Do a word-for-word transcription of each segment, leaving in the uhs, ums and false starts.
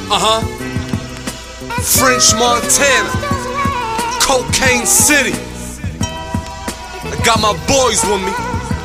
Uh-huh. French Montana, Cocaine City. I got my boys with me.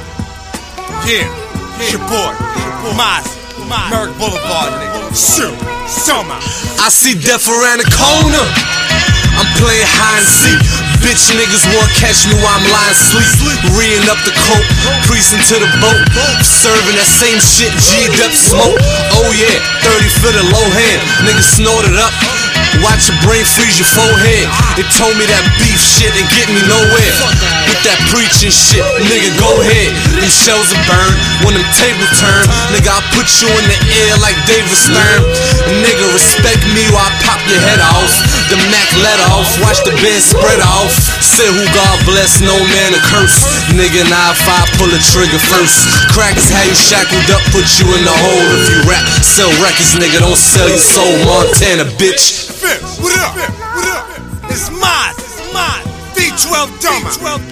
Yeah, it's your boy, Maz, Merrick Boulevard, nigga. Shoot, summer. I see death around the corner. I'm playing hide and seek. Bitch niggas wanna catch me while I'm lying sleep. Reeing up the coke, creasing to the boat. Serving that same shit, G'd up smoke. Oh yeah, thirty for the low hand. Niggas snorted up. Watch your brain freeze your forehead. It told me that beef shit ain't get me nowhere. With that preaching shit, nigga, go ahead. Them shells will burn when them tables turn. Nigga, I'll put you in the air like David Stern. Nigga, respect me while I pop your head off. The Mac let off, watch the bed spread off. Say who God bless, no man a curse. Nigga, now if I pull the trigger first. Crack is how you shackled up, put you in the hole. If you rap, sell records, nigga, don't sell your soul. Montana, bitch. What up? What up? It's mine. It's mine. D twelve Dumber.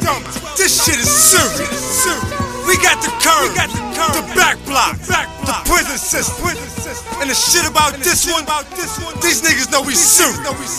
This shit is serious. We got the curve, the back block, the prison system, and the shit about this one. These niggas know we serious.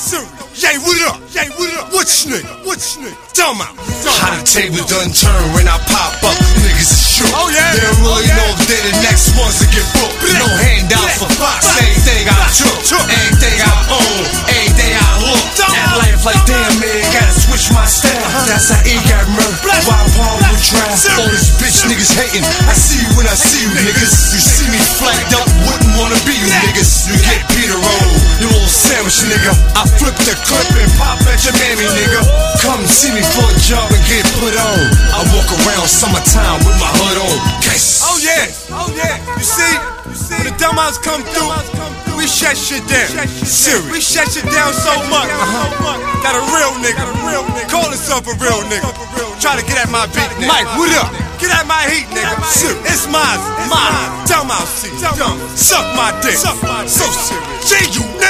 Yay, what up? Yay, what up? Which nigga? Which nigga? Dumber. How the table done turn when I pop up, niggas is shook. Oh yeah. They don't really know if they the next ones to get booked. No handout for Fox. Everything I took, everything I own, everything I look. That life like damn man, gotta switch my style. That's how he got murdered. Why Paul would try? All these bitch niggas hating. I see you when I see you niggas. You see me flagged up, wouldn't wanna be you niggas. You get Peter roll, you little sandwich nigga. I flip the clip and pop at your mammy nigga. Come see me for a job and get put on. I walk around summertime with my hood on. Case. Oh yeah, oh yeah. You see, when the dumbouts come through, we shut shit down. Serious. We shut shit down so much. Uh-huh. Got a real nigga, call himself a real nigga. Try to get at my beat, nigga. Mike, what up? Get at my heat, nigga. Serious. It's mine, mine. Dumbout seat. Suck my dick. So serious. G, you